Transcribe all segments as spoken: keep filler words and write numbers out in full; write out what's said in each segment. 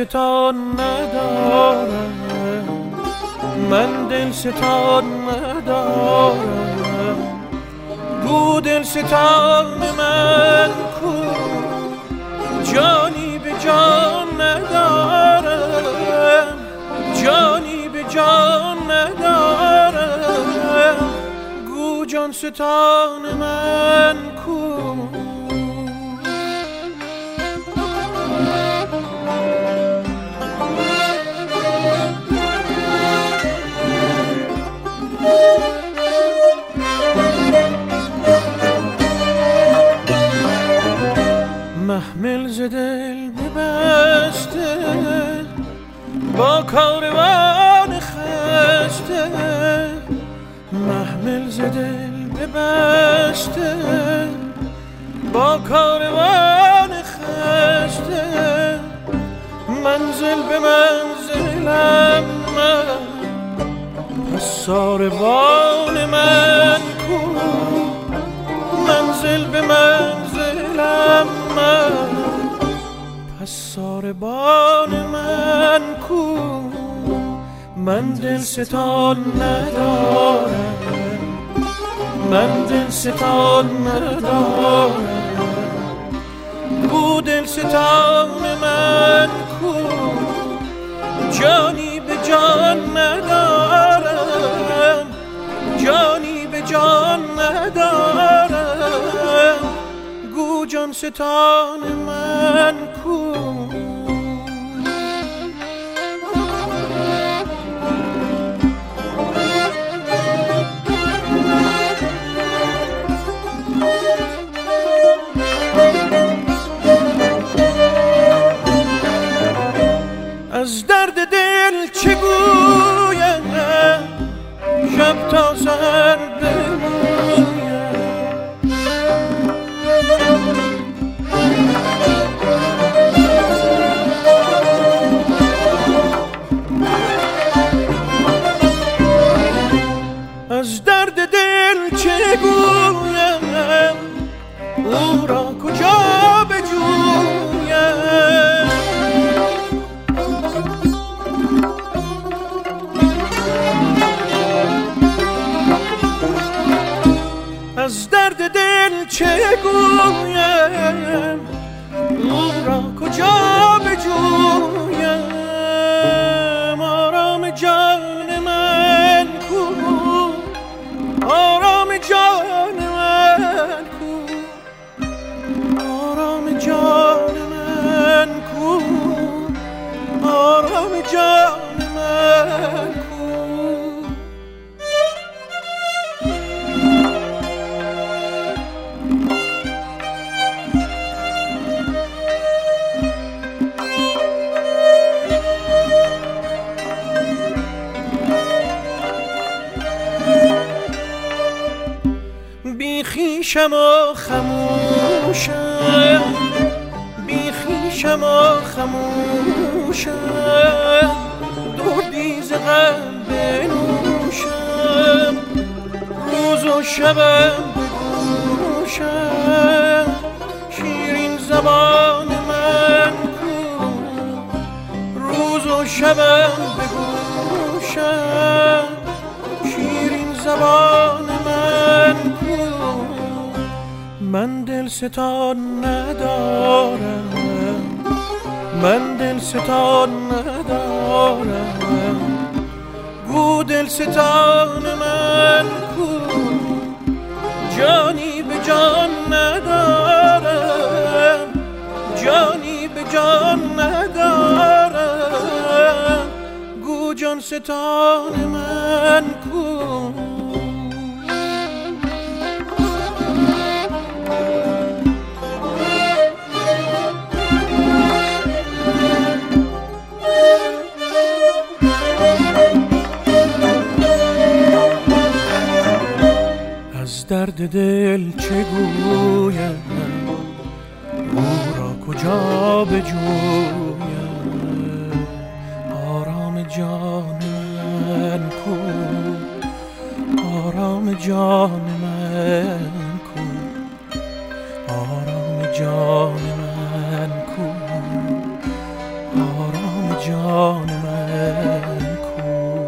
ستان ندارم، من دل ستان ندارم. گو دل ستان من کو، جانی به جان ندارم، جانی به جان ندارم. گو جان ستان من کو. محمل ز دل ببسته با کاروان خسته، محمل ز دل ببسته با کاروان خسته. منزل به منزلم من، پس ساربان من کو. منزل به منزلم من، پس ساربان من کو. من دل ستان ندارم، من دل ستان ندارم. گو دل ستان من کو، جانی به جان ندارم، جانی به جان ندارم. گو جان ستان من کو. از درد دل چه گویم، شب تا سحر بگویم. از درد دل چه گویم، او را کجا بجویم. از درد دل چه گویم، او را کجا بجویم. آرام جان من کو، آرام جان من کو، آرام جان من کو، آرام جان من کو. بی خویشم و خموشم، بی خویشم و خموشم. دردی ز غم بنوشم، روز و شبم بگوشم. شیرین زبان من کو، روز و شبم بگوشم. شیرین زبان من کو. من دل ستان ندارم، من دل ستان ندارم. گو دل ستان من کو، جانی به جان ندارم، جانی به جان ندارم. گو جان ستان من کو. از درد دل چه گویم، او را کجا بجویم. آرام جان من کو، آرام جان من کو، آرام جان من کو، آرام جان من کو.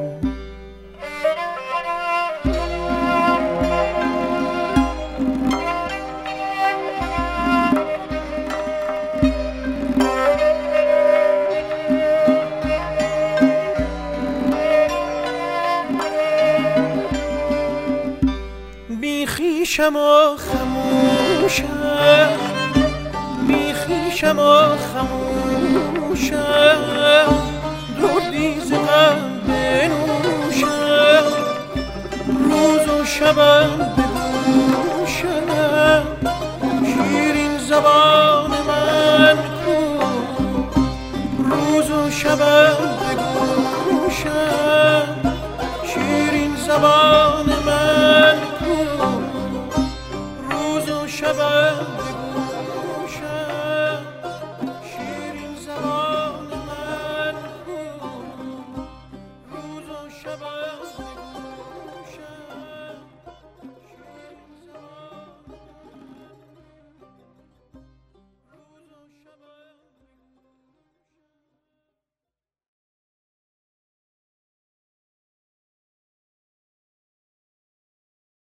بی خویشم و خموشم، بی خویشم و خموشم، دردی ز غم بنوشم، روز و شبم بگوشم، شیرین زبان من کو. روز و شبم بگوشم، شیرین زبان